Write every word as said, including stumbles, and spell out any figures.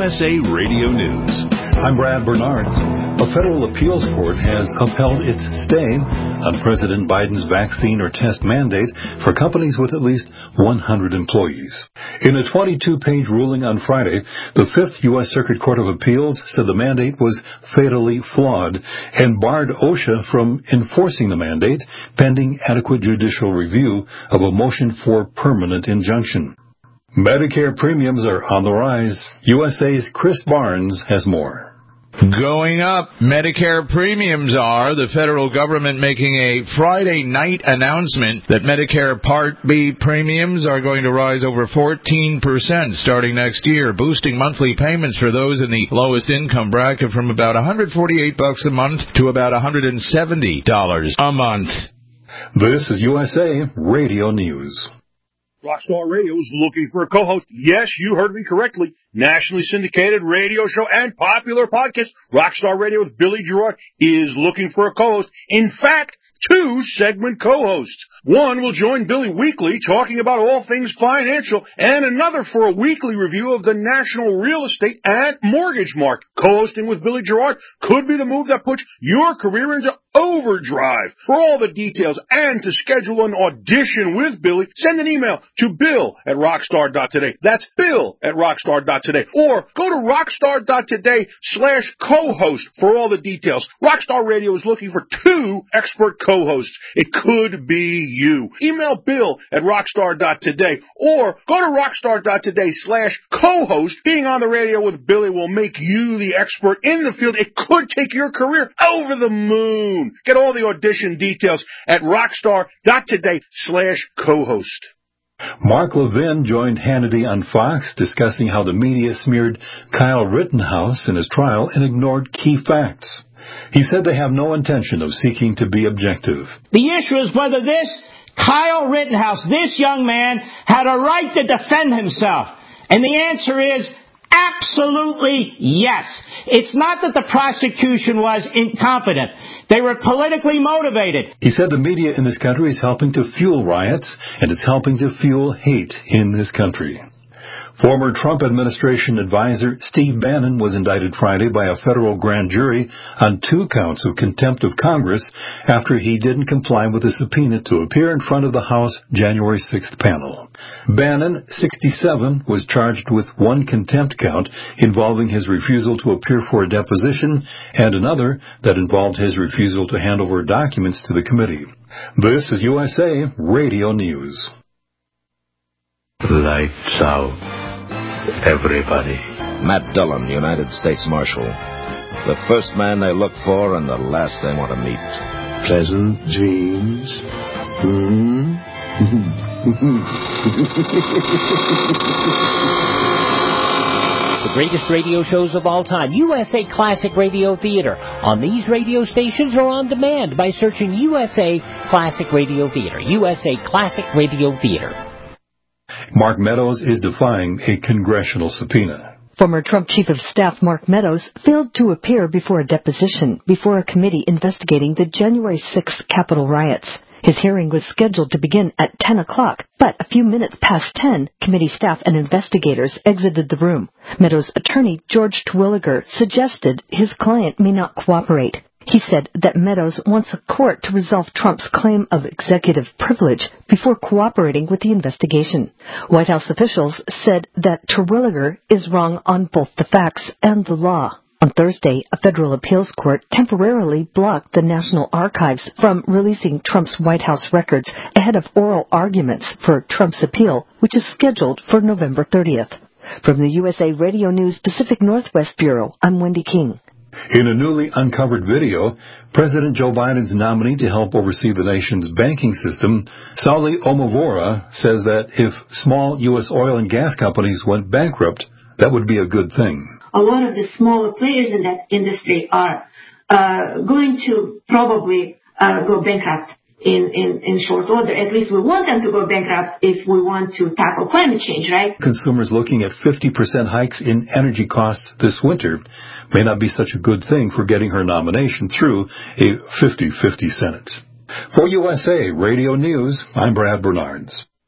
S A Radio News. I'm Brad Bernards. A federal appeals court has upheld its stay on President Biden's vaccine or test mandate for companies with at least one hundred employees. In a twenty-two page ruling on Friday, the Fifth U S Circuit Court of Appeals said the mandate was fatally flawed and barred OSHA from enforcing the mandate pending adequate judicial review of a motion for permanent injunction. Medicare premiums are on the rise. U S A's Chris Barnes has more. Going up, Medicare premiums are. The federal government making a Friday night announcement that Medicare Part B premiums are going to rise over fourteen percent starting next year, boosting monthly payments for those in the lowest income bracket from about one hundred forty-eight bucks a month to about one hundred seventy dollars a month. This is U S A Radio News. Rockstar Radio is looking for a co-host. Yes, you heard me correctly. Nationally syndicated radio show and popular podcast, Rockstar Radio with Billy Gerard, is looking for a co-host. In fact, two segment co-hosts. One will join Billy weekly talking about all things financial, and another for a weekly review of the national real estate and mortgage market. Co-hosting with Billy Gerard could be the move that puts your career into overdrive. For all the details and to schedule an audition with Billy, send an email to bill at rockstar dot today. That's bill at rockstar dot today. Or go to rockstar dot today slash co-host for all the details. Rockstar Radio is looking for two expert co-hosts. It could be you. Email bill at rockstar dot today or go to rockstar dot today slash co-host. Being on the radio with Billy will make you the expert in the field. It could take your career over the moon. Get all the audition details at rockstar dot today slash co-host. Mark Levin joined Hannity on Fox discussing how the media smeared Kyle Rittenhouse in his trial and ignored key facts. He said they have no intention of seeking to be objective. The issue is whether this Kyle Rittenhouse, this young man, had a right to defend himself. And the answer is absolutely yes. It's not that the prosecution was incompetent. They were politically motivated. He said the media in this country is helping to fuel riots, and it's helping to fuel hate in this country. Former Trump administration advisor Steve Bannon was indicted Friday by a federal grand jury on two counts of contempt of Congress after he didn't comply with a subpoena to appear in front of the House January sixth panel. Bannon, sixty-seven, was charged with one contempt count involving his refusal to appear for a deposition and another that involved his refusal to hand over documents to the committee. This is U S A Radio News. Lights out. Everybody. Matt Dillon, United States Marshal. The first man they look for and the last they want to meet. Pleasant dreams. Hmm? The greatest radio shows of all time, U S A Classic Radio Theater, on these radio stations or on demand by searching U S A Classic Radio Theater. U S A Classic Radio Theater. Mark Meadows is defying a congressional subpoena. Former Trump Chief of Staff Mark Meadows failed to appear before a deposition before a committee investigating the January sixth Capitol riots. His hearing was scheduled to begin at ten o'clock, but a few minutes past ten, committee staff and investigators exited the room. Meadows' attorney, George Terwilliger, suggested his client may not cooperate. He said that Meadows wants a court to resolve Trump's claim of executive privilege before cooperating with the investigation. White House officials said that Terwilliger is wrong on both the facts and the law. On Thursday, a federal appeals court temporarily blocked the National Archives from releasing Trump's White House records ahead of oral arguments for Trump's appeal, which is scheduled for November thirtieth. From the U S A Radio News Pacific Northwest Bureau, I'm Wendy King. In a newly uncovered video, President Joe Biden's nominee to help oversee the nation's banking system, Sauli Omavora, says that if small U S oil and gas companies went bankrupt, that would be a good thing. A lot of the smaller players in that industry are uh, going to probably uh, go bankrupt in, in, in short order. At least we want them to go bankrupt if we want to tackle climate change, right? Consumers looking at fifty percent hikes in energy costs this winter may not be such a good thing for getting her nomination through a fifty fifty Senate. For U S A Radio News, I'm Brad Bernards.